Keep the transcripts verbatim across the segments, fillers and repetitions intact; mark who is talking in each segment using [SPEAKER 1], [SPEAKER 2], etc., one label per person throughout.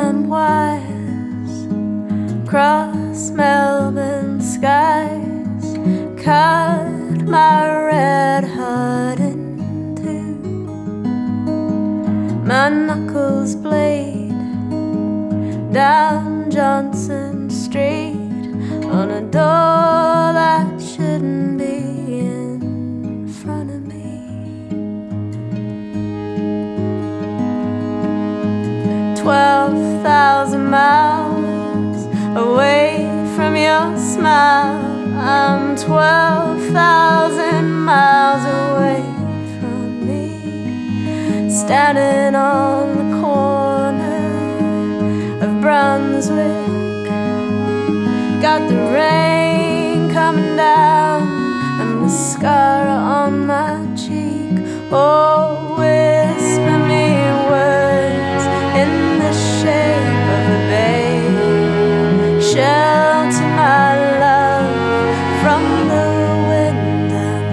[SPEAKER 1] and wires cross Melbourne skies, cut my red heart in two. My knuckles bleed down Johnson Street on a door that shouldn't be in front of me. Twelve thousand miles away from your smile, I'm twelve thousand miles away from me, standing on the corner of Brunswick. Got the rain coming down and mascara on my cheek. Oh, whisper me words in the shape of a babe, shelter my love from the wind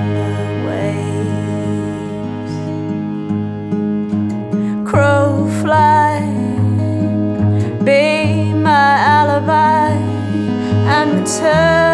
[SPEAKER 1] and the waves. Crow fly, be my alibi and return